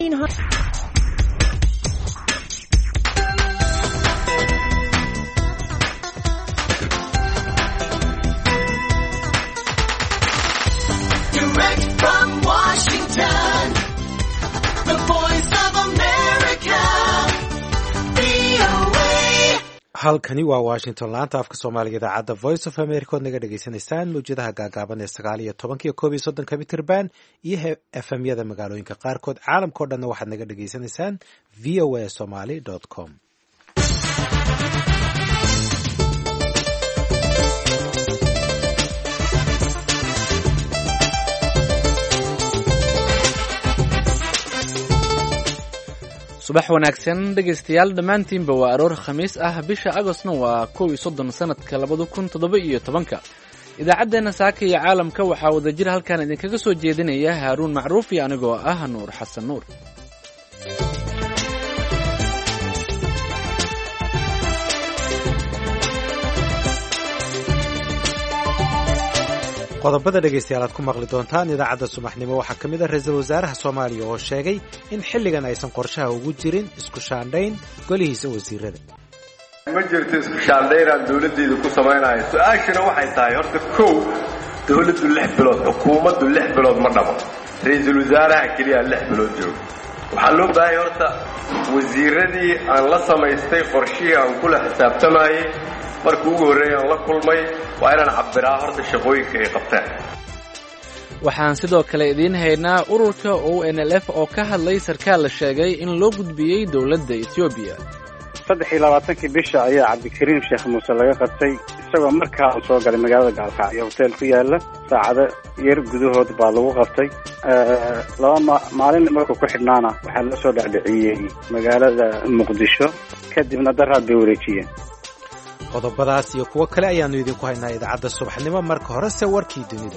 Direct from Washington, the voice of America, VOA. halkani waa washington laanta afka soomaaliga idaacadda voice of america ood naga dhagaysanaysaan mawjadaha gaagaaban ee 19 iyo 11 mitirban iyo fmyada magaalooyinka qaarkood caalamkao dhanna waxaad naga dhagaysanaysaan voa somali com. subax wanaagsan dhegaystayaal dhammaantiinba waa aroor khamiis ah bisha agostna waa 31 sanadka 2017 idaacaddeenna saaka iyo caalamka waxaa wadajir halkan idinkaga soo jeedinaya haaruun macruuf iyo anigoo ah nuur xasan nuur. qodobada dhegaystayaal aad ku maqli doontaan idaacadda subaxnimo waxaa ka mid ah ra-iisul wasaaraha soomaaliya oo sheegay in xilligan aysan qorshaha ugu jirin isku shaandhayn golihiisa wasiirada. ma jirto isku shaandhaynaan dawladdeedu ku samaynayo. su-aashuna waxay tahay horta kow dawladdu 6 bilood xukuumaddu 6 bilood ma dhamo ra-iisul wasaaraha keliya 6 bilood joogo. waxaa loo baahaya horta wasiiradii aan la samaystay qorshihii aan kula xisaabtamayey markii ugu horreeyay aan la kulmay waa inaan cabbiraa horta shaqooyinka ay qabtaan. waxaan sidoo kale idiin haynaa ururka ONLF oo ka hadlay sarkaal la sheegay in loo gudbiyey dowladda Ethiopia. 23 bisha ayaa Cabdikariim Sheekh Muuse laga qabtay isagoo markaa soo galay magaalada Gaalkacyo hotel ku yaala saacado yar gudahood baa lagu qabtay. laba maalin markuu ku xidhnaana waxaa la soo dhacdhiciyey magaalada Muqdisho kadibna daraad bay wareejiyeen. qodobadaas iyo kuwo kale ayaannu idinku haynaa idaacadda subaxnimo. marka horese warkii dunida.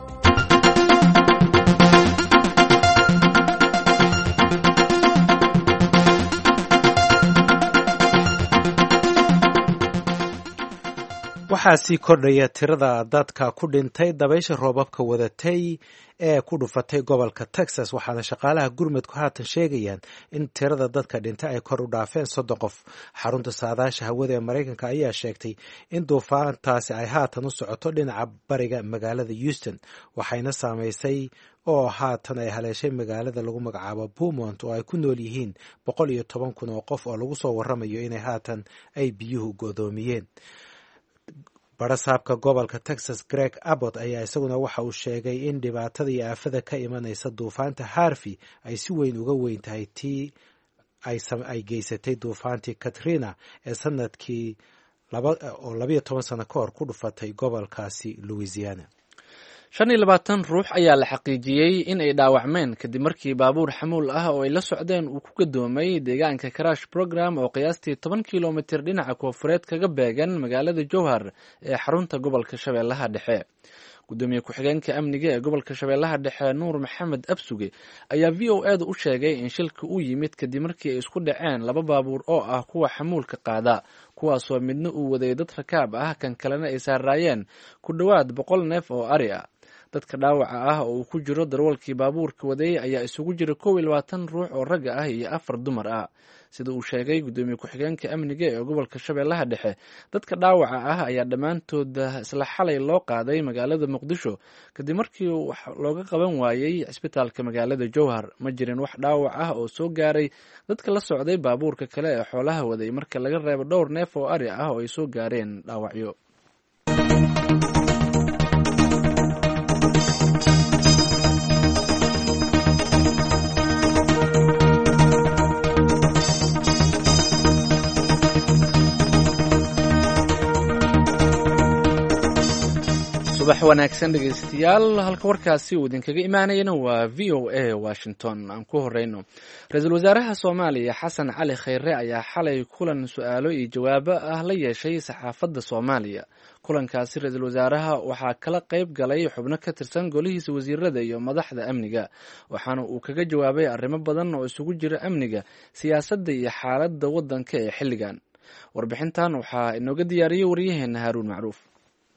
waxaa sii kordhaya tirada dadka ku dhintay dabaysha roobabka wadatay ee ku dhufatay gobolka Texas, waxaana shaqaalaha gurmadku haatan sheegayaan in tirada dadka dhintay ay kor u dhaafeen 30 qof. xarunta saadaasha hawada ee Mareykanka ayaa sheegtay in duufaantaasi ay haatan u socoto dhinaca bariga magaalada Houston, waxayna saamaysay oo haatan ay haleeshay magaalada lagu magacaabo Beaumont oo ay ku nool yihiin 110,000 oo qof oo lagu soo waramayo inay haatan ay biyuhu godoomiyeen. barasaabka gobolka Texas Greg Abbott ayaa isaguna waxa uu sheegay in dhibaatada iyo aafada ka imanaysa duufaanta Harvey ay si weyn uga weyn tahay tii ay geysatay duufaantii Katrina ee sanadkii 12 sano ka hor ku dhufatay gobolkaasi Louisiana. 25 ruux ayaa la xaqiijiyey in ay dhaawacmeen kadib markii baabuur xamuul ah oo ay la socdeen uu ku gadoomay deegaanka Crash Program oo qiyaastii 10 kilomitir dhinaca koonfureed kaga beegan magaalada Jowhar ee xarunta gobolka Shabeellaha Dhexe. gudoomiye ku-xigeenka amniga ee gobolka Shabeellaha Dhexe Nuur Maxamed Absuge ayaa VOA u sheegay in shilka uu yimid kadib markii ay isku dhaceen laba baabuur oo ah kuwa xamuulka qaada, kuwaasoo midna uu waday dad rakaab ah kan kalena ay saarayeen ku dhawaad 100 neef oo ari ah. dadka dhaawaca ah oo uu ku jiro darwalkii baabuurka waday ayaa isugu jira 21 ruux oo rag ah iyo 4 dumar ah. sida uu sheegay gudoomiye ku-xigeenka amniga ee gobolka Shabeellaha Dhexe, dadka dhaawaca ah ayaa dhammaantood isla xalay loo qaaday magaalada Muqdisho kadib markii wax looga qaban waayay cisbitaalka magaalada Jowhar. ma jirin wax dhaawac ah oo soo gaaray dadka la socday baabuurka kale ee xoolaha waday marka laga reebo dhowr neef oo ari ah oo ay soo gaareen dhaawacyo. subax wanaagsan dhegaystayaal, halka warkaasi uu idinkaga imaanayana waa VOA Washington. aan ku horeyno ra-iisul wasaaraha Soomaaliya Xasan Cali Khayre ayaa xalay kulan su'aalo iyo jawaabo ah la yeeshay saxaafadda Soomaaliya. kulankaasi ra-iisul wasaaraha waxaa kala qayb galay xubno ka tirsan golihiisa wasiirada iyo madaxda amniga, waxaana uu kaga jawaabay arrimo badan oo isugu jira amniga, siyaasadda iyo xaaladda waddanka ee xilligan. warbixintan waxaa inooga diyaariyey waryaheena Haaruun Macruuf.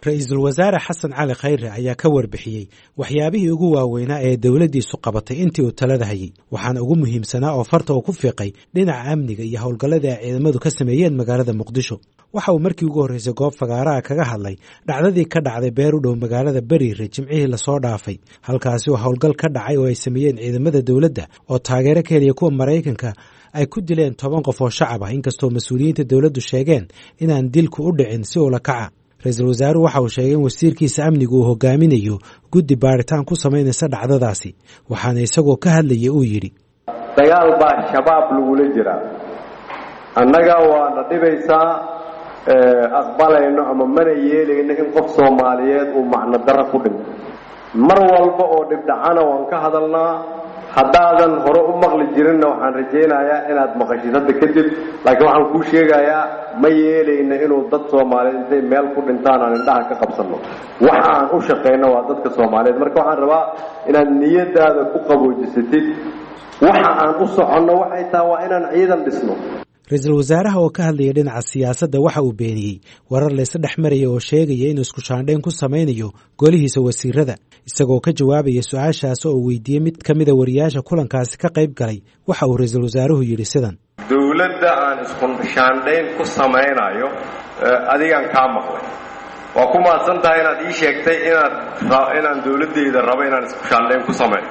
ra-iisul wasaare xasan cali khayre ayaa ka warbixiyey waxyaabihii ugu waaweynaa ee dowladdiisu qabatay intii uu talada hayay waxaana ugu muhiimsanaa oo farta uu ku fiiqay dhinaca amniga iyo howlgallada ay ciidamadu ka sameeyeen magaalada muqdisho waxa uu markii ugu horreysay goob fagaaraha kaga hadlay dhacdadii ka dhacday beer u dhow magaalada beriire jimcihii lasoo dhaafay halkaasi oo howlgal ka dhacay oo ay sameeyeen ciidamada dowladda oo taageero ka heliya kuwa maraykanka ay ku dileen 10 qof oo shacab ah inkastoo mas-uuliyiinta dowladdu sheegeen inaan dilku u dhicin si ula kaca ra-iisul wasaaruhu waxa uu sheegay in wasiirkiisa amnigu uu hogaaminayo guddi baaritaan ku samaynaysa dhacdadaasi waxaana isagoo ka hadlaya uu yidhi dagaal baa shabaab lagula jiraa annaga waana dhibaysaa aqbalayno ama mana yeelayno in qof soomaaliyeed uu macno darro ku dhinto mar walba oo dhibdhacana waan ka hadalnaa haddaadan hore u maqli jirinna waxaan rajaynayaa inaad maqashid hadda kadib laakiin waxaan kuu sheegayaa ma yeelayno inuu dad soomaaliyeed intay meel ku dhintaan aan indhaha ka qabsanno waxa aan u shaqayno waa dadka soomaaliyeed marka waxaan rabaa inaad niyadaada ku qaboojisatid waxa aan u soconno waxay tahay waa inaan ciidan dhisno ra-iisul wasaaraha oo ka hadlaya dhinaca siyaasadda waxa uu beeniyey warar laysa dhex maraya oo sheegaya inuu isku shaandhayn ku samaynayo golihiisa wasiirada isagoo ka jawaabaya su-aashaas oo weydiiyey mid ka mida wariyaasha kulankaasi ka qayb galay waxa uu ra-iisul wasaaruhu yidhi sidan dowladda aan isku shaandhayn ku samaynayo adigaan kaa maqlay waa ku mahadsan tahay inaad ii sheegtay inaan dowladdeyda rabo inaan isku shaandhayn ku sameeyo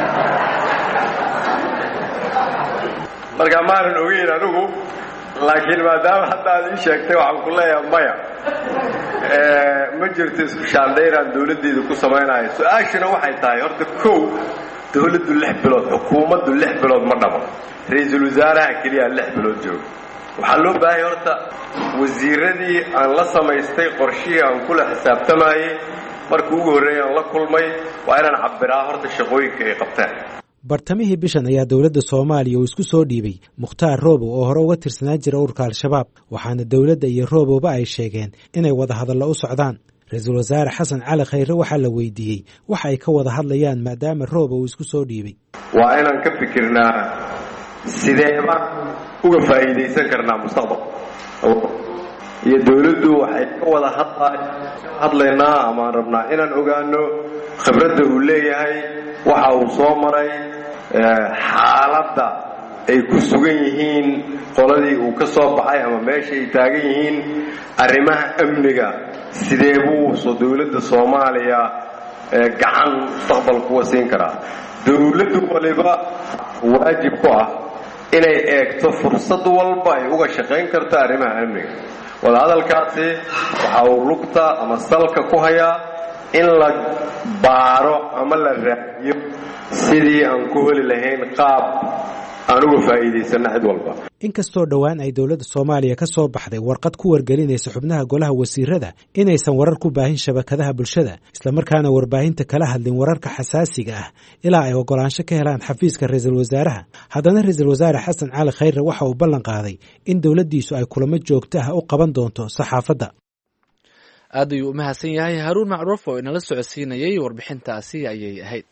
marka maanan ogeyn anigu laakiin maadaama hadda aad ii sheegtay waxaan ku leeyahay maya ma jirto isku shaandhayn aan dowladdeeda ku samaynayo su-aashuna waxay tahay horta kow dowladdu 6 bilood xukuumaddu 6 bilood ma dhamo ra-iisul wasaaraha keliya 6 bilood jooga waxaa loo baahaya horta wasiiradii aan la samaystay qorshihii aan kula xisaabtamayey markii ugu horreeyay aan la kulmay waa inaan cabbiraa horta shaqooyinka ay qabteen bartamihii bishan ayaa dowladda soomaaliya uu isku soo dhiibay mukhtaar roobow oo hore uga tirsanaa jira ururka al-shabaab waxaana dowladda iyo roobowba ay sheegeen inay wada hadallo u socdaan ra-iisul wasaare xasan cali khayre waxaa la weydiiyey waxa ay ka wada hadlayaan maadaama roobow uu isku soo dhiibay waa inaan ka fikirnaa sideeba uga faa'iidaysan karnaa mustaqbalka iyo dowladdu waxay ka wada hadlaynaa amaan rabnaa inaan ogaano khibradda uu leeyahay waxa uu soo maray xaaladda ay ku sugan yihiin qoladii uu ka soo baxay ama meesha ay taagan yihiin arrimaha amniga sidee buu dowladda soomaaliya gacan mustaqbalka uga siin karaa dowladdu waliba waajib ku ah inay eegto fursad walba ay uga shaqayn karto arrimaha amniga wadahadalkaasi waxa uu lugta ama salka ku hayaa in la baaro ama la raadiyo sidii aan ku heli lahayn qaab aan uga faa'iidaysana cid walba inkastoo dhowaan ay dowladda soomaaliya ka soo baxday warqad ku wargelinaysa xubnaha golaha wasiirada inaysan warar ku baahin shabakadaha bulshada islamarkaana warbaahinta kala hadlin wararka xasaasiga ah ilaa ay ogolaansho ka helaan xafiiska ra-iisul wasaaraha haddana ra-iisul wasaare xasan cali khayre waxa uu ballan qaaday in dowladdiisu ay kulamo joogto ah u qaban doonto saxaafadda aad ayuu u mahadsan yahay haruun macruuf oo inala socodsiinayay warbixintaasi ayay ahayd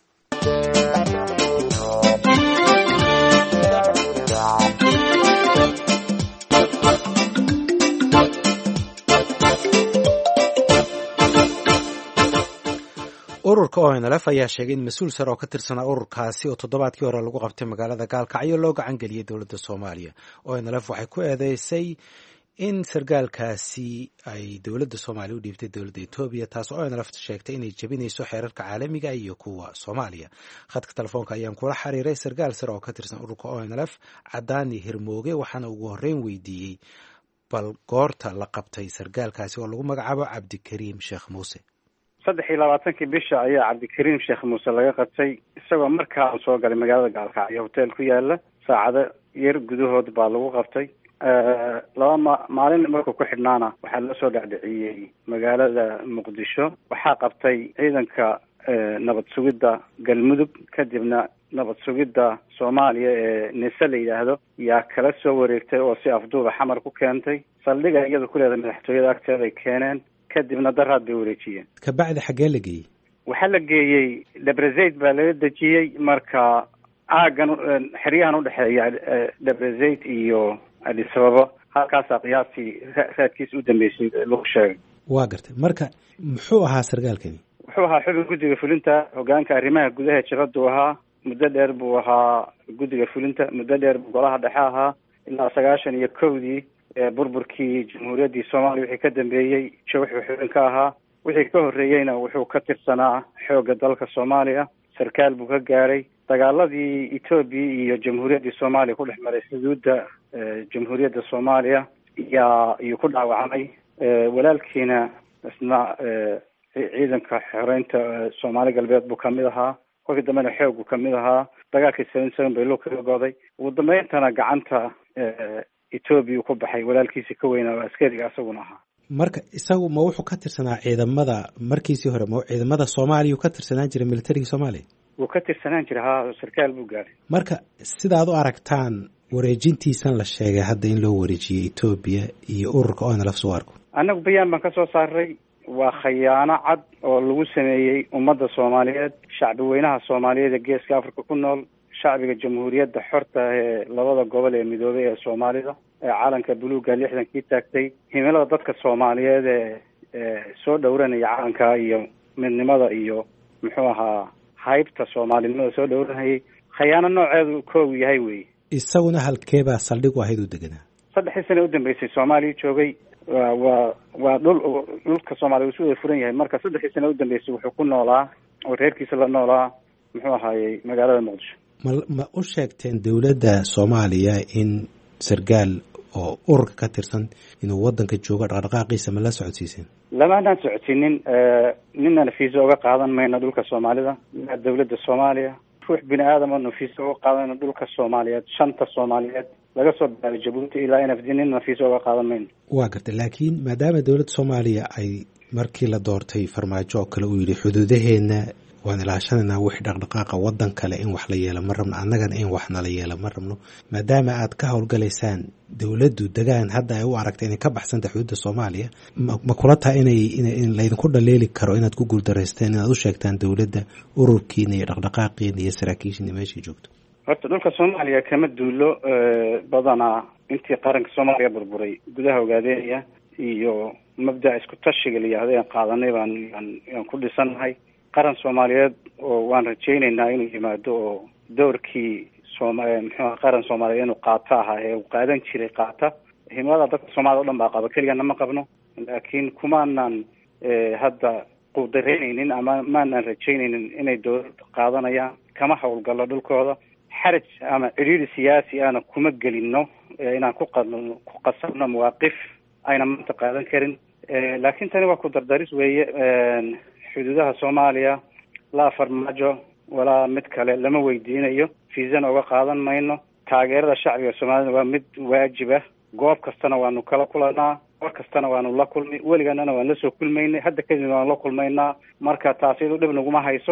ururka ONLF ayaa sheegay in mas-uul sare oo ka tirsanaa ururkaasi oo toddobaadkii hore lagu qabtay magaalada gaalkacyo loo gacan geliyey dowladda soomaaliya ONLF waxay ku eedeysay in sargaalkaasi ay dowladda soomaaliya u dhiibtay dowladda etoobiya taas oo ONLF sheegtay inay jebinayso xeerarka caalamiga iyo kuwa soomaaliya khadka telefoonka ayaan kula xiriiray sargaal sare oo ka tirsan ururka ONLF cadaani hirmooge waxaana ugu horreyn weydiiyey bal goorta la qabtay sargaalkaasi oo lagu magacaabo cabdikariim sheekh muuse 23 bisha ayaa cabdikariim sheekh muuse laga qabtay isagoo markaa soo galay magaalada gaalkacyo hotel ku yaala saacado yar gudahood baa lagu qabtay maalin markuu ku xidhnaana waxaa loo soo dhacdhiciyey magaalada muqdisho waxaa qabtay ciidanka nabad sugidda galmudug kadibna nabad sugidda soomaaliya ee nise la yidhaahdo yaa kala soo wareegtay oo si afduuba xamar ku keentay saldhiga iyada ku leedahay madaxtooyada agteeda ay keeneen kadibna daraad bay wareejiyeen kabacdi xaggee la geeyey waxaa la geeyey debrezayd baa laga dejiyey marka aagan xeryahan udhexeeya debrezayd iyo adisababa halkaasaa qiyaastii raadkiisa u dambeysay lagu sheegay waa gartay marka muxuu ahaa sargaalkani wuxuu ahaa xubin guddiga fulinta hogaanka arrimaha gudaha jabhaddu ahaa muddo dheer buu ahaa guddiga fulinta muddo dheer buu golaha dhexe ahaa ilaa 91 burburkii jamhuuriyaddii soomaaliya wixii ka dambeeyey wuxuu xubin ka ahaa wixii ka horreeyeyna wuxuu ka tirsanaa xoogga dalka soomaaliya sarkaal buu ka gaaray dagaaladii etoobiya iyo jamhuuriyaddii soomaaliya ku dhex maray xuduudda jamhuuriyadda soomaaliya iyuu ku dhaawacmay walaalkiina isna ciidanka xoreynta soomaali galbeed buu kamid ahaa kolkii dambena xoog buu kamid ahaa dagaalkii 77 bay loo kaga goday ugu dambeyntana gacanta etoobiya ku baxay walaalkiisii ka weynaa oo askariga asaguna ahaa marka isagu ma wuxuu ka tirsanaa ciidamada markiisii hore ma ciidamada soomaaliya uu ka tirsanaan jiray militariga soomaaliya wuu ka tirsanaan jiray haa sarkaal buu gaaray marka sidaad u aragtaan wareejintiisan la sheegay hadda in loo wareejiyey etoobiya iyo ururka ONLF soo arko annagu bayaan baan ka soo saaray waa khayaano cad oo lagu sameeyey ummadda soomaaliyeed shacbi weynaha soomaaliyeed ee geeska africa ku nool shacbiga jamhuuriyadda xorta ee labada gobol ee midoobay ee soomaalida ee calanka buluugga 60kii taagtay himilada dadka soomaaliyeed ee soo dhowranaya calanka iyo midnimada iyo muxuu ahaa haybta soomaalinimada soo dhowranayay khayaano nooceedu koow yahay wey isaguna halkeebaa saldhig u ahayd u deganaa 3 sano u dambeysay soomaaliya joogay waa dhulka soomaaliya uu wada furan yahay marka 3 sano u dambeysay wuxuu ku noolaa oo reerkiisa la noolaa muxuu ahaayey magaalada muqdisho ma u sheegteen dowladda soomaaliya in sargaal oo ururka ka tirsan inuu wadanka joogo dhaqdhaqaaqiisa ma la socodsiiseen lamaanaan socodsiinin ninna fiisa uga qaadan mayno dhulka soomaalida dowladda soomaaliya ruux bini aadam oo fiisa uga qaadan dhulka soomaaliyeed shanta soomaaliyeed laga soo bilaabay jabuuti ilaa NFD ninna fiisa uga qaadan mayno waa gartay laakiin maadaama dowladda soomaaliya ay markii la doortay farmaajo oo kale uu yidhi xuduudaheena waan ilaashanaynaa wixii dhaqdhaqaaqa waddan kale in wax la yeelo ma rabno annagana in wax nala yeelo ma rabno maadaama aad ka howlgalaysaan dowladdu degaan hadda ay u aragtay inay ka baxsanta xuduudda soomaaliya ma kula tahay in laydinku dhaleeli karo inaad ku guuldareysteen inaad u sheegtaan dowladda ururkiina iyo dhaqdhaqaaqiina iyo saraakiishiina meeshai joogto horta dhulka soomaaliya kama duulo badanaa intii qaranka soomaaliya burburay gudaha ogaadeynaya iyo mabdaca isku tashiga la yihahdo aan qaadanay baan ku dhisannahay qaran soomaaliyeed oo waan rajaynaynaa inuu yimaado oo doorkii muxuu qaran soomaaliyeed inuu qaato ahaa ee uu qaadan jiray qaata himilada dadka soomaalida o dhan baa qaba keligana ma qabno laakiin kumaanan hadda quudareynaynin ama maanan rajaynaynin inay dowlad qaadanayaan kama howlgallo dhulkooda xaraj ama cidhiiri siyaasi ana kuma gelino inaan ku qasabno mawaaqif ayna maanta qaadan karin laakiin tani waa ku dardaris weeye xuduudaha soomaaliya laa farmaajo walaa mid kale lama weydiinayo fiisana uga qaadan mayno taageerada shacbiga soomaalida waa mid waajiba goob kastana waanu kala kulanaa war kastana waanu la kulmay weliganana waan lasoo kulmaynay hadda kadib waanu la kulmaynaa marka taas iyadu dhib naguma hayso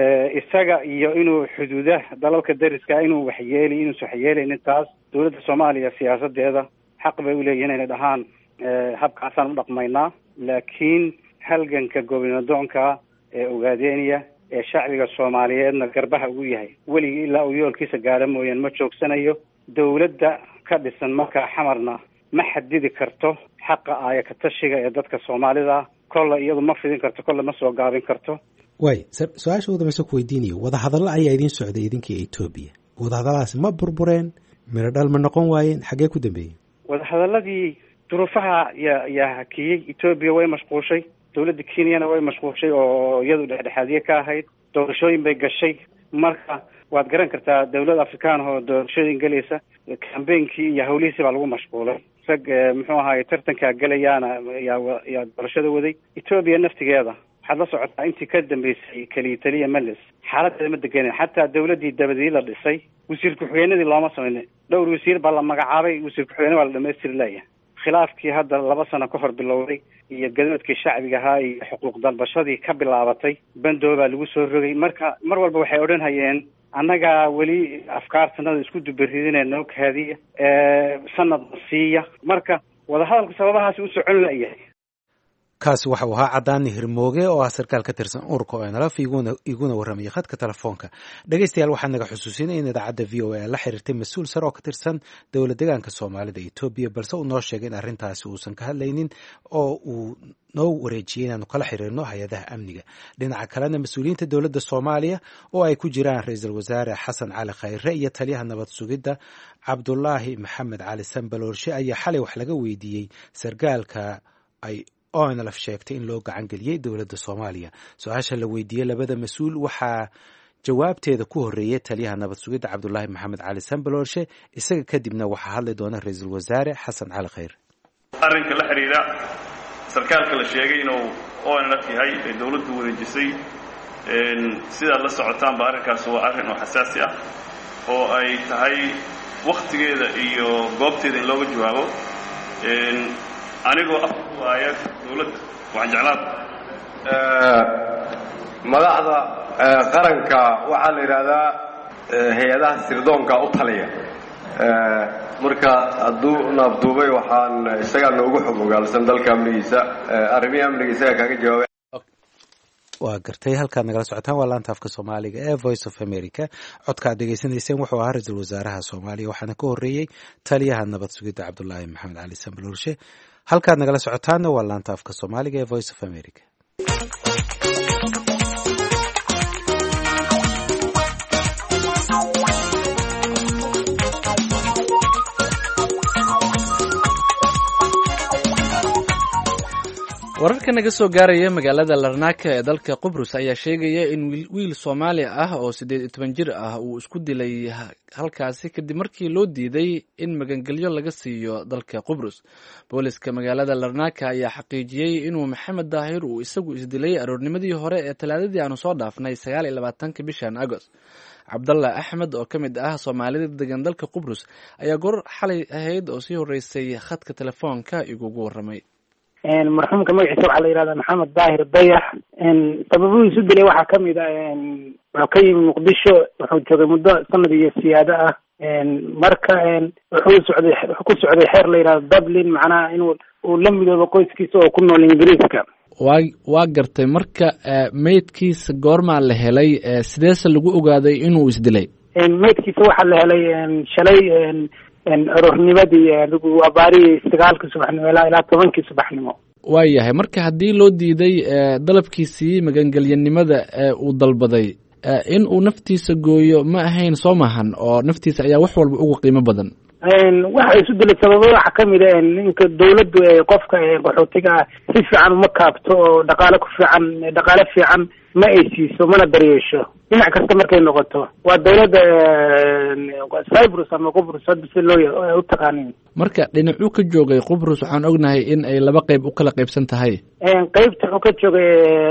isaga iyo inuu xuduudaha dalalka dariska inuu inuusan waxyeelaynin taas dowladda soomaaliya siyaasadeeda xaq bay uleeyihin inay dhahaan habkaasaan u dhaqmaynaa laakiin halganka gobinadoonka ee ogaadeynaya ee shacbiga soomaaliyeedna garbaha ugu yahay weligii ilaa uu yoolkiisa gaara mooyaan ma joogsanayo dowladda ka dhisan markaa xamarna ma xadidi karto xaqa aaya ka tashiga ee dadka soomaalida kolle iyadu ma fidin karto kolle ma soo gaabin karto way su-aasha ugu dambaysa ku weydiinayo wadahadallo ayaa idiin socday idinkii etoobiya wadahadalladaasi ma burbureen miro dhal ma noqon waayeen xaggee ku dambeeyeen wadahadaladii duruufaha yaa hakiyey etoobiya way mashquushay dowladda kenyana way mashquulshay oo iyadu dhexdhexaadiye ka ahayd doorashooyin bay gashay marka waad garan kartaa dowlad afrikaan oo doorashooyin gelaysa kambeynkii iyo hawlihiisi baa lagu mashquulay rag muxuu ahaay tartankaa gelayaana yaa doorashada waday etoobiya naftigeeda waxaad la socotaa intii ka dambeysay keliya taliya meles xaaladeeda ma degenin xataa dowladdii dabadii la dhisay wasiir ku-xigeenadii looma samaynin dhowr wasiir baa la magacaabay wasiir ku-xigeenada waa la dhamaystiri layahay khilaafkii hadda 2 sano ka hor bilowday iyo gadoodkii shacbiga ahaa iyo xuquuq dalbashadii ka bilaabatay bandoobaa lagu soo rogay marka mar walba waxay odhan hayeen annagaa weli afkaartanada isku dubaridinee noo kaadiya sanadna siiya marka wadahadalku sababahaasi u socon layahay kaasi waxa uu ahaa cadaani hirmooge oo ah sarkaal ka tirsan ururka ONLF iguna warramayay khadka telefoonka. dhegeystayaal waxaan naga xusuusinay in idaacadda VOA la xiriirtay mas-uul sare oo ka tirsan dowlad deegaanka Soomaalida Itoobiya, balse uu noo sheegay in arrintaasi uusan ka hadlaynin oo uu noo wareejiyey inaanu kala xiriirno hay-adaha amniga. dhinaca kalena mas-uuliyiinta dowladda Soomaaliya oo ay ku jiraan ra-iisul wasaare Xasan Cali Khayre iyo taliyaha nabad sugidda Cabdulaahi Maxamed Cali Sanbaloorshe ayaa xalay wax laga weydiiyey sargaalka ay ONLF sheegtay in loo gacan geliyey dowladda Soomaaliya. su-aasha la weydiiyey labada mas-uul waxaa jawaabteeda ku horeeyey taliyaha nabad sugidda Cabdulaahi Maxamed Cali Sanbaloorshe, isaga kadibna waxaa hadli doona ra-iisul wasaare Xasan Cali Khayre. arrinka la xiriira sarkaalka la sheegay inuu ONLF yahay ee dowladdu wareejisay sidaad la socotaanba arrinkaas waa arrin oo xasaasi ah oo ay tahay wakhtigeeda iyo goobteeda in looga jawaabo. anigoo afkuwaaya dowladda waxaan jeclaan madaxda qaranka waxaa la yidhaahdaa hay-adaha sirdoonka u taliya. marka hadduu naafduubay waxaan isagaa noogu xog ogaalsan dalka amnigiisa, arrimihii amniga isagaa kaaga jawaabay. waa gartay. halkaad nagala socotaan waa laanta afka Soomaaliga ee Voice of America. codka aad dhegeysanayseen wuxuu ahaa ra-iisul wasaaraha Soomaaliya, waxaana ka horeeyey taliyaha nabad sugidda Cabdulaahi Maxamed Cali Sanbaloorshe. halkaad nagala socotaanna waa laanta afka Soomaaliga ee Voice of America. wararka naga soo gaaraya magaalada Larnaca ee dalka Qubrus ayaa sheegaya in wiil Soomaali ah oo 18 jir ah uu isku dilay halkaasi kadib markii loo diiday in magangelyo laga siiyo dalka Qubrus. booliska magaalada Larnaca ayaa xaqiijiyay inuu Maxamed Daahir uu isagu isdilay aroornimadii hore ee Talaadadii aanu soo dhaafnay 29 bishan Agost. Cabdallah Axmed oo ka mid ah Soomaalida degan dalka Qubrus ayaa goor xalay ahayd oo sii horeysay khadka telefoonka igugu warramay. marxuumka magaciisa waxaa la yidhahdaa Maxamed Daahir Dayax. sababihiisu dilay waxaa ka mid ah wuxuu ka yimi Muqdisho, wuxuu joogay muddo sanad iyo siyaado ah. marka wuxuu ku socday xeer la yidhahdo Dublin, macnaha inuu la midoobo qoyskiisa oo ku nool Ingiriiska. waa gartay. marka meydkiisa goormaa la helay, sideese lagu ogaaday inuu isdilay? meydkiisa waxaa la helay shalay aroornimadii adigu abaarihii 9 subaxnimo ilaa 10 subaxnimo. waayahay. marka haddii loo diiday dalabkiisii magangelyanimada uu dalbaday in uu naftiisa gooyo ma ahayn soo maahan, oo naftiisa ayaa wax walba ugu qiimo badan. waxa isu dilay sababo waxa ka mid ah ninka dawladdu qofka qaxootiga si fiican uma kaabto oo dhaqaale fiican ma ay siiso, mana daryeesho dhinac kasta markay noqoto. waa dawladda Cyprus ama Qubrus si loo u taqaanin. marka dhinacuu ka joogay Qubrus waxaan ognahay in ay laba qayb u kala qaybsan tahay. qaybta wuxuu ka joogay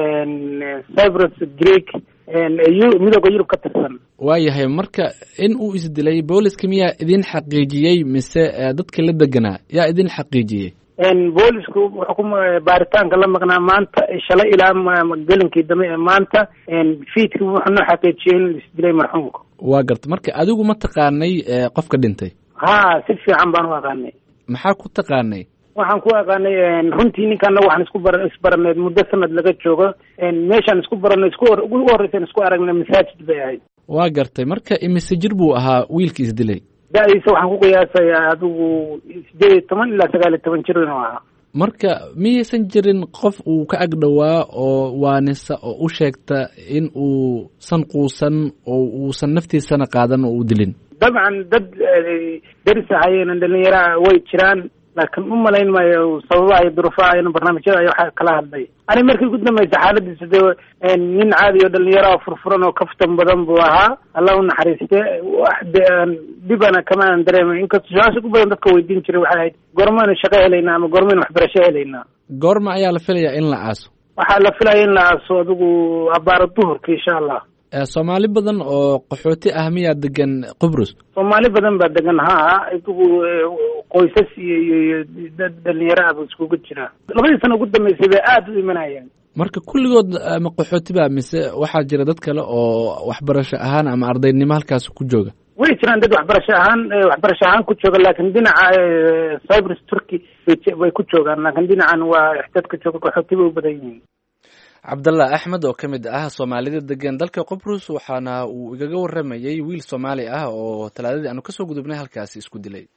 Cyprus Greek midowga Yurub ka tirsan. waayahay. marka in uu isdilay booliska miyaa idin xaqiijiyey mise dadka la deganaa yaa idin xaqiijiyey? boolisku wuxuu baaritaanka la maqnaa maanta shalay ilaa gelinkii dambe ee maanta fiidkii wuxuu noo xaqiijiyey in isdilay marxuumka. waa garta. marka adigu ma taqaanay qofka dhintay? ha, si fiican baan u aqaanay. maxaa ku taqaanay? waxaan ku aqaanay runtii ninkan waxaan isbaranay muddo sanad laga joogo. meeshaan isku baranay ugu horreysaan isku aragnay masaajid bay ahayd. waa gartay. marka imise jir buu ahaa wiilka isdilay? da'diisa waxaan ku qiyaasaya adigu 18 ilaa 19 jir inuu ahaa. marka miyaysan jirin qof uu ka agdhowaa oo waanisa oo u sheegta in uusan quusan oo uusan naftiisana qaadan oo u dilin? dabcan dad daris ahayeen dhalinyaro way jiraan, laakiin u malayn maayo sababaha iyo duruufaha iyo barnaamijyada ay waxa kala hadlay. ani markii ugu dambeysay xaaladiisa nin caadi oo dhalinyaro oo furfuran oo kaftan badan buu ahaa, Allah u naxariiste. wax dhibana kama aan dareemay. inkastoo su-aasha ugu badan dadka weydiin jiray waxay ahayd goormaynu shaqo helaynaa ama goormaynu waxbarasho helaynaa. goorma ayaa la filayaa in la aaso? waxaa la filaya in la aaso adigu abaaro duhurka insha Allah. Soomaali badan oo qaxooti ah miyaa degan Qubrus? Soomaali badan baa degan, iyagu qoysas iyo dhalinyaro ah iskugu jira. labadii sano ugu dambeysay bay aad u imanayeen. marka kulligood ma qaxooti baa mise waxaa jira dad kale oo waxbarasho ahaan ama ardaynimo halkaas ku jooga? way jiraan dad waxbarasho ahaan ku jooga, laakiin dhinaca Cyprus Turkey way ku joogaan, laakiin dhinacan waa dadka jooga qaxootiga u badan yihiin. cabdalla axmed oo ka mid ah soomaalida degan dalka Qobrus waxaana uu igaga waramayay wiil Soomaali ah oo talaadadii aanu kasoo gudubnay halkaasi isku dilay.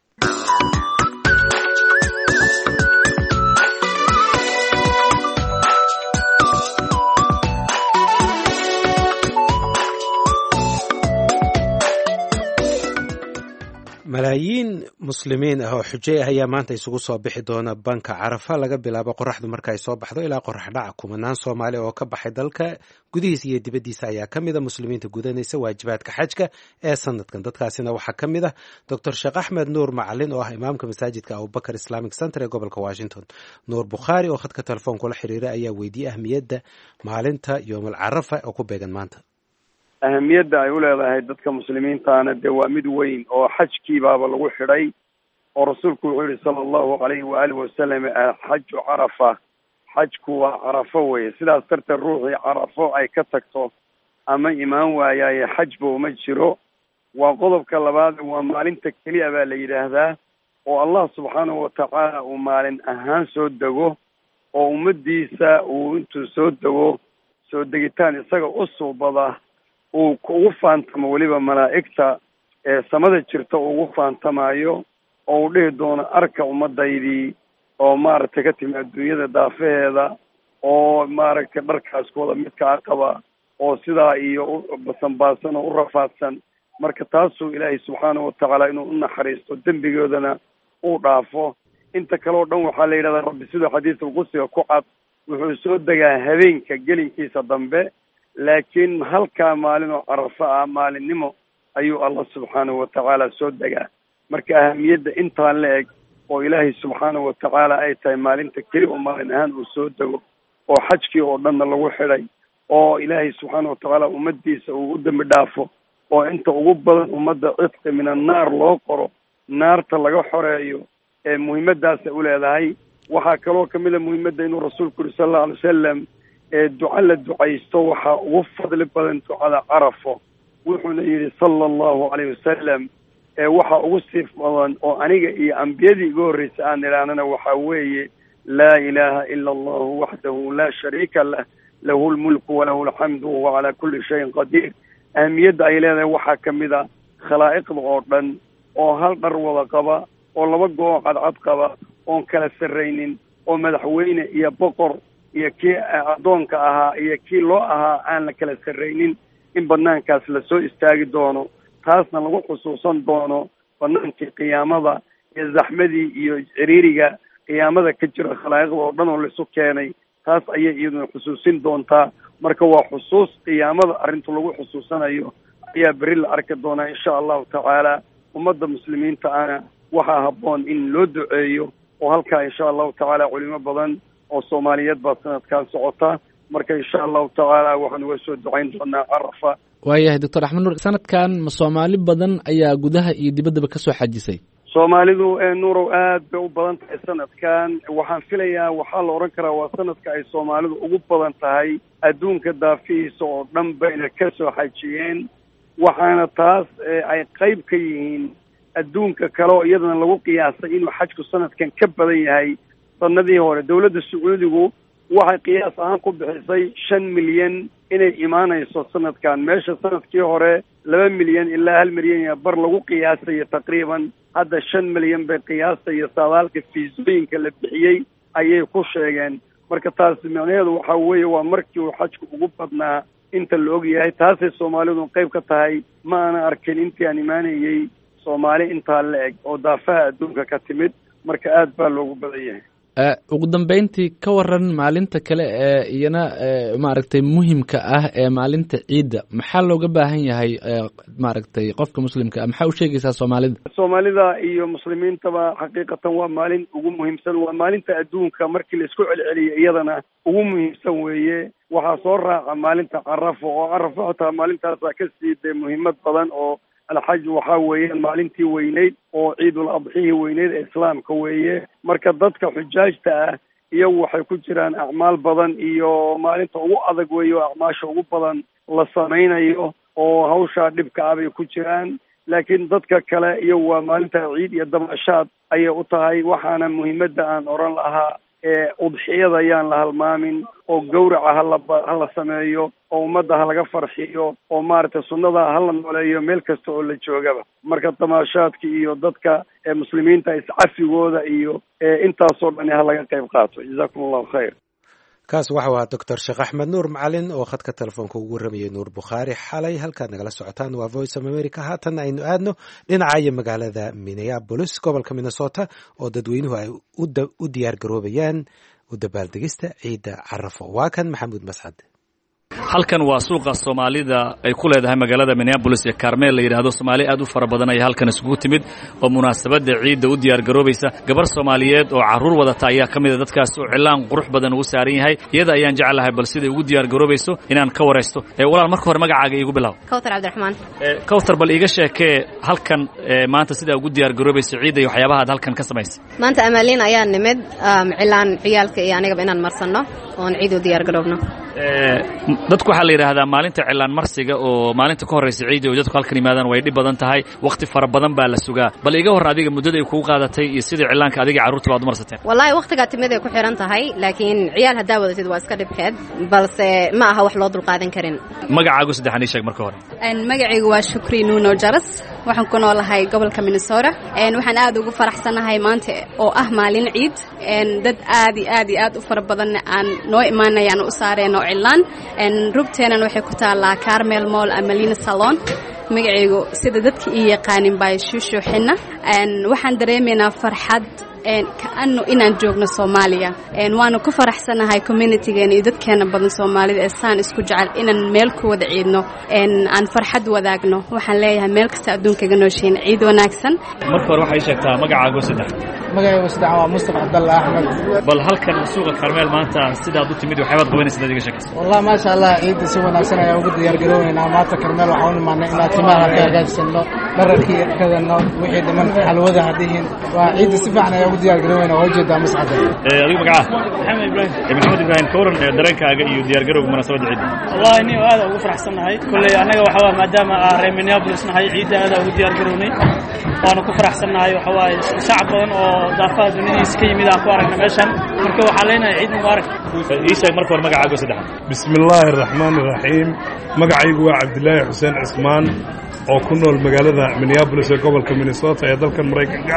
malaayiin muslimiin ah oo xujay ah ayaa maanta isugu soo bixi doona banka Carafa laga bilaabo qoraxdu marka ay soo baxdo ilaa qorax dhaca. Kumanaan Soomaali oo ka baxay dalka gudihiisa iyo dibaddiisa ayaa ka mid ah muslimiinta gudanaysa waajibaadka xajka ee sanadkan. dadkaasina waxaa ka mid ah Dr. Sheekh Axmed Nuur Macalin oo ah imaamka masaajidka Abubakar Islamic Center ee gobolka Washington. Nuur Bukhaari oo khadka telefoonka la xiriiray ayaa weydiiyey ahmiyadda maalinta Yawmul Carafa oo ku beegan maanta. ahamiyadda ay u leedahay dadka muslimiintaana dee waa mid weyn oo xajkii baaba lagu xidhay oo rasuulku wuxuu yihi sala allahu calayhi waalihi wasalam xaju carafa, xajku waa carafo weye. sidaas darteed ruuxii carafo ay ka tagto ama imaan waayaaye xajba uma jiro. waa qodobka labaad, waa maalinta keliya baa la yidhaahdaa oo allah subxaanahu watacaala uu maalin ahaan soo dego oo ummadiisa uu intuu soo dego soo degitaan isaga u suubada uu ugu faantamo weliba malaa'igta ee samada jirta ugu faantamayo oo uu dhihi doono arka ummadaydii oo maaragtay ka timi adduunyada daafaheeda oo maaragtay dharkaaskooda midkaa qaba oo sidaa iyo u basanbaasan oo u rafaadsan. marka taasuu ilaahay subxaanahu watacaala inuu u naxariisto dembigoodana uu dhaafo. inta kale oo dhan waxaa la yidhahdaa rabbi sidoo xadiisul qudsiga ku cad wuxuu soo degaa habeenka gelinkiisa dambe, laakiin halkaa maalin oo carafo ah maalinimo ayuu allah subxaanahu watacaala soo degaa. marka ahamiyadda intaan la eg oo ilaahay subxaanahu watacaala ay tahay maalinta keli oo maalin ahaan uu soo dego oo xajkii oo dhanna lagu xidhay oo ilaahay subxaanahu watacaala ummadiisa uu u dembi dhaafo oo inta ugu badan ummadda cidqi min annaar loo qoro, naarta laga xoreeyo ee muhiimadaasa u leedahay. waxaa kaloo kamid a muhiimadda inuu rasuulku yuri sala allahu alay wasalam duca la ducaysto waxaa ugu fadli badan ducada carafo. wuxuuna yidhi sala allahu calayhi wasalam waxa ugu siif badan oo aniga iyo ambiyadii iga horreysay aan idhaahnana waxaa weeye laa ilaaha ila allahu waxdahu laa shariika lah lahu lmulku walahu alxamdu wahuwa calaa kulli shayin qadiir. ahamiyadda ay leedahay waxaa kamid a khalaa'iqda oo dhan oo hal dhar wada qaba oo laba go-o cadcad qaba oon kala sarraynin oo madaxweyne iyo boqor iyo kii addoonka ahaa iyo kii loo ahaa aan la kala sarraynin in banaankaas lasoo istaagi doono. taasna lagu xusuusan doono banaankii qiyaamada iyo zaxmadii iyo ciriiriga qiyaamada ka jira khalaa'iqda oo dhan oo laisu keenay. taas ayay iyaduna xusuusin doontaa. marka waa xusuus qiyaamada arrinta lagu xusuusanayo ayaa beri la arki doonaa insha allahu tacaala. ummadda muslimiinta ana waxaa habboon in loo duceeyo oo halkaa insha allahu tacaala culimo badan oo soomaaliyeed baa sanadkan socota. marka insha allahu tacaala waxaan uga soo ducayn doonaa carafa. waayahay doctor axmed nuur, sanadkan ma Soomaali badan ayaa gudaha iyo dibaddaba kasoo xajisay? soomaalidu nuurow aad bay u badan tahay sanadkan. waxaan filayaa waxaa la odhan karaa waa sanadka ay soomaalidu ugu badan tahay adduunka daafihiisa oo dhan bayna kasoo xajiyeen. waxaana taas ay qayb ka yihiin adduunka kale oo iyadana lagu qiyaasay inuu xajku sanadkan ka badan yahay sanadii hore. dawladda sacuudigu waxay qiyaas ahaan ku bixisay 5 milyan inay imaanayso sanadkan, meesha sanadkii hore 2 milyan ilaa 1 milyan iyo bar lagu qiyaasayo taqriiban. hadda 5 milyan bay qiyaasayo saadaalka fiisooyinka la bixiyey ayay ku sheegeen. marka taas macnaheedu waxaa weeye waa markii uu xajku ugu badnaa inta la og yahay. taasay soomaalidu qayb ka tahay. ma ana arkin intii aan imaanayey soomaali intaa la eg oo daafaha adduunka ka timid. marka aad baa loogu badan yahay. ugu dambeyntii ka waran maalinta kale ee iyana maaragtay muhiimka ah ee maalinta ciidda, maxaa looga baahan yahay maaragtay qofka muslimka ah? maxaa u sheegaysaa soomaalida iyo muslimiintaba xaqiiqatan waa maalin ugu muhiimsan. waa maalinta adduunka markii la isku celceliyo iyadana ugu muhiimsan weeye. waxaa soo raaca maalinta carafo oo carafo hataa maalintaasaa ka sii dee muhiimad badan oo alxaj waxaa weeyaan maalintii weyneyd oo ciidul adxihii weyneyd ee islaamka weeye. marka dadka xujaajta ah iyagu waxay ku jiraan acmaal badan iyo maalinta ugu adag weeye oo acmaasha ugu badan la samaynayo oo hawshaa dhibka ah bay ku jiraan. laakiin dadka kale iyo waa maalinta ciid iyo dabaashaad ayay u tahay. waxaana muhiimadda aan oran lahaa udxiyada ayaan la halmaamin oo gawraca hala sameeyo oo ummadda halaga farxiyo oo maaragtay sunnada hala nooleeyo meel kasta oo la joogaba. marka damaashaadka iyo dadka muslimiinta iscafigooda iyo intaasoo dhani halaga qayb qaato. jazakum allahu khayr. kaas waxau ahaa doctor sheekh axmed nuur macalin oo khadka telefoonka ugu waramayay nuur bukhaari xalay. halkaad nagala socotaan waa voice of america. haatan aynu aadno dhinaca iyo magaalada minneapolis gobolka minnesota oo dadweynuhu ay u diyaar garoobayaan u dabaaldegista ciidda carafo. waa kan maxamuud mascad. halkan waa suuqa soomaalida ay ku leedahay magaalada minneapolis ee Carmel la yiraahdo. Soomaali aad u fara badan ayaa halkan isugu timid oo munaasabada ciidda u diyaar garoobaysa. gabar Soomaaliyeed oo caruur wadata ayaa kamid ah dadkaas oo cilaan qurux badan ugu saaran yahay. iyada ayaan jecelahay bal sida ugu diyaar garoobayso inaan ka wareysto. walaal marka hore magacaaga iigu bilaw. Kawthar Cabdiraxmaan. Kawthar bal iiga sheekee halkan maanta sida ugu diyaar garoobayso ciidda iyo waxyaabaha aad halkan ka samaysay. maanta amaalin ayaa nimid cilaan ciyaalka iyo aniga inaan marsano oo ciid u diyaar garoobno. dadku waxa la yiraahdaa maalinta cilaan marsiga oo maalinta ka horeysa ciid oo dadku halkan yimaadaan way dhib badan tahay. waqti fara badan baa la sugaa. bal iga hor adiga muddada ay kugu qaadatay iyo sida cilaanka adiga caruurta baad u marsateen. wallahi waqtiga timid ay ku xiran tahay laakiin ciyaal hadaa wadatid waa iska dhibkeed balse ma aha wax loo dul qaadan karin. magacaagu saddexan ii sheeg marka hore. magacaygu waa Shukri Nuno Jaras. waxaan ku noolahay gobolka Minnesota. waxaan aad ugu faraxsanahay maanta oo ah maalin ciid. dad aad u fara badan aan noo imaanayaan u saareen cilaan rugteenan waxay ku taalaa Carmel Mall Amalina Salon. magacaygu sida dadka ii yaqaanin baa Shushuxina. waxaan dareemeynaa farxad kaanu inaan joogno Soomaaliya. waanu ku faraxsanahay communitygeena iyo dadkeena badan Soomaalida ee saan isku jecel inaan meel ku wada ciidno aan farxad wadaagno. waxaan leeyahay meel kasta adduunka ga nooshiin ciid wanaagsan. marka hore waxay sheegtaa magacaagu saddex. magacaygu saddex waa Mustafa Abdullah Ahmed. bal halkan suuqa Carmel maanta sidaad u timid waxaad qabanaysaa adiga sheekaysa. wallahi ma sha Allah ciid si wanaagsan ayaa ugu diyaar garooweynaa. maanta Carmel waxaan u imaanay inaan timaha ka hagaajisano dharkii kadano wixii dhiman xalwada hadiin waa ciid si fiican ayaa ugu diyaar garooweynaa oo jeeda mas'ad. adiga magaca Maxamed Ibrahim Kowran dareenkaaga iyo diyaar garowga munaasabada ciid. wallahi ni aad ugu faraxsanahay kulay anaga waxa maadaama reer Minneapolis nahay ciid aad ugu diyaar garownay waana ku faraxsanahay waxa shacab badan oo daafaha dunida iska yimid aan ku aragnay meeshan marka waxa leenahay ciid mubaarak. ii sheeg marka hore magacaaga saddex. bismillaahir rahmaanir rahiim. magacaygu waa Cabdilaahi Xuseen Cismaan oo ku nool magaalada Minneapolis ee gobolka Minnesota ee dalkan Mareykanka.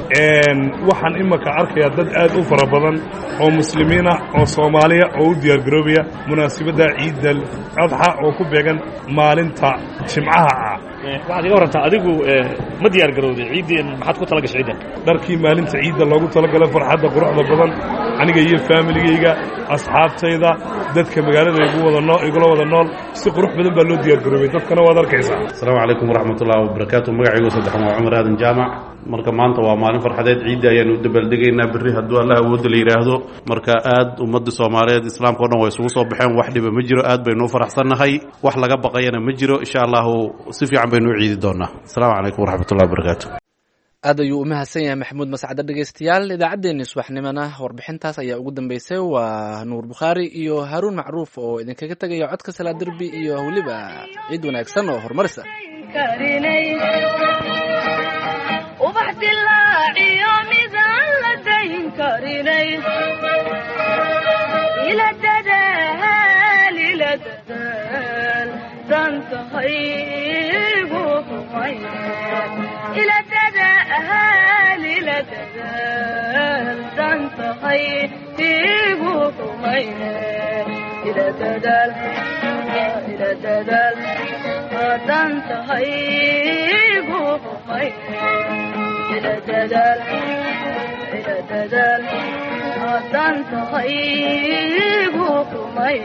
waxaan imaka arkayaa dad aad u fara badan oo muslimiina oo Soomaaliya oo u diyaar garoobaya munaasabada Ciid al-Adha oo ku beegan maalinta Jimcaha ah. waxaad iga warantaa adigu ma diyaar garowday ciidan maxaad ku talagashay ciidan. dharkii maalinta ciidda loogu talagalay farxadda quruxda badan aniga iyo familigayga asxaabtayda dadka magaalada igula wada nool si qurux badan baa loo diyaar garoobay. dadkana waad arkaysaa. asalaamu calaykum waraxmatullahi wabarakaatu. magacaygu saddexan waa Cumar Aadan Jaamac. marka maanta waa maalin farxadeed ciidda ayaanu u dabaaldegaynaa berri hadduu Allah awoodo la yiraahdo. marka aad ummadda Soomaaliyeed islaamka oo dhan way isugu soo baxeen. wax dhiba ma jiro. aad baynu u faraxsannahay. wax laga baqayana ma jiro. insha Allah si fiican baynu u ciidi doonaa. asalaamu calaykum waraxmatullahi wabarakaatu. aad ayuu u mahadsan yahay maxamuud mascade. dhegeystayaal idaacaddeenni subaxnimana warbixintaas ayaa ugu dambeysay. waa nuur bukhaari iyo haruun macruuf oo idinkaga tegaya codka Salaa Derbi iyo weliba ciid wanaagsan oo horumarisa. ubax dilaaciyo midaan la dayn karinay ila dadaal dantahaygu humay ila dadaal dantahaygu humay ila dadaal dantahaygu humay ila dadaal dantahaygu humay.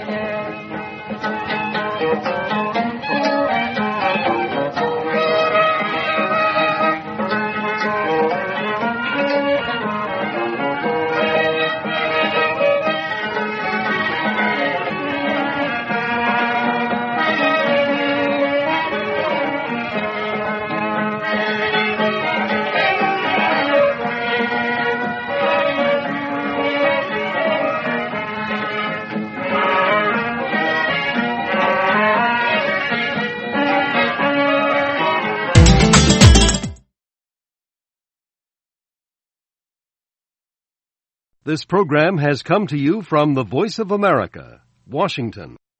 This program has come to you from the Voice of America, Washington.